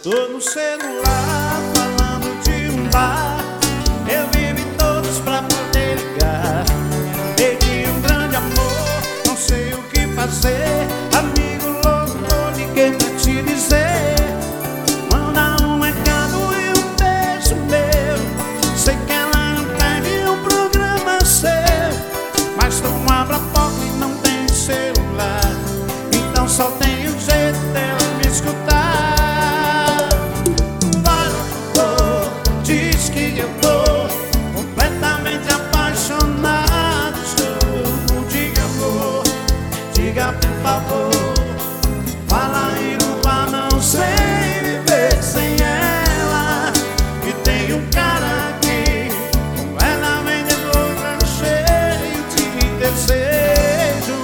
Tô no celular falando de um bar. Eu vivo em todos pra poder ligar. Perdi um grande amor, não sei o que fazer. Amigo louco, tô liguei pra te dizer. Manda um recado e um beijo meu. Sei que ela não pede um programa seu, mas não abre a porta e não tem celular. Então só tem um jeito dela me escutar. Diz que eu tô completamente apaixonado. Estou, diga amor, diga por favor. Fala e não vá, não sei viver sem ela. E tem um cara aqui completamente louco, cheio de desejo.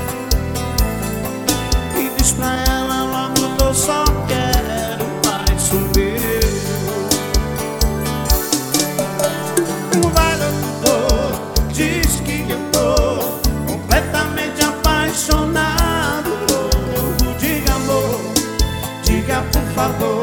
E diz pra ela logo, eu só quero mais um beijo. Diz que eu tô completamente apaixonado. Diga amor, diga por favor.